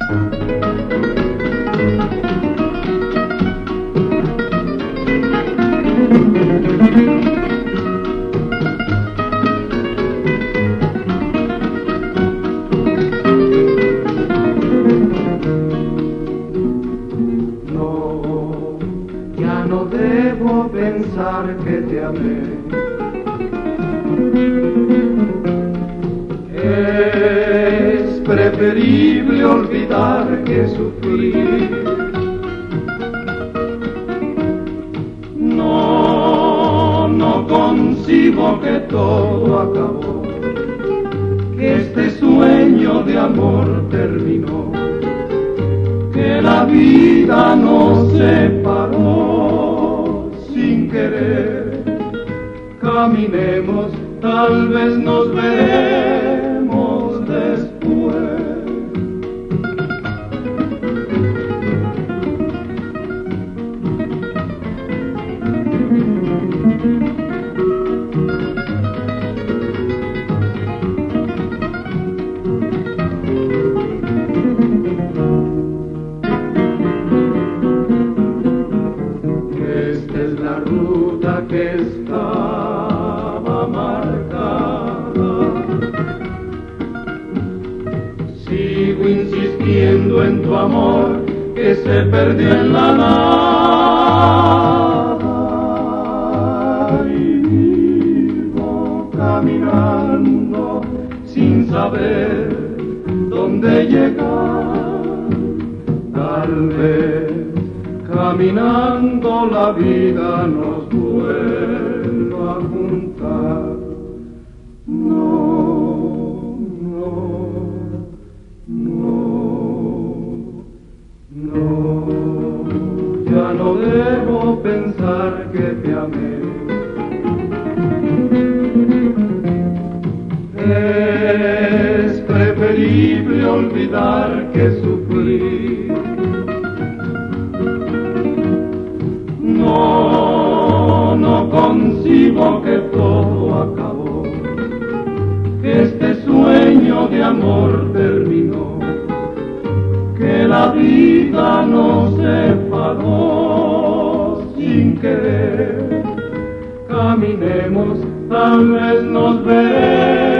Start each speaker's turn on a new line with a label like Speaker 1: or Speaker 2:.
Speaker 1: No debo pensar que te amé. Es preferible olvidar que sufrir. No concibo que todo acabó, que este sueño de amor terminó, que la vida nos separó sin querer. Caminemos, tal vez nos veremos después. Esta es la ruta que estaba marcada. Sigo insistiendo en tu amor que se perdió en la nada, y vivo caminando sin saber dónde llegar. Tal vez caminando la vida nos vuelva a juntar. Ya no debo pensar que te amé. Es preferible olvidar que sufrir. No concibo que todo acabó, que este sueño de amor terminó, que la vida nos separó sin querer. Caminemos, tal vez nos veremos.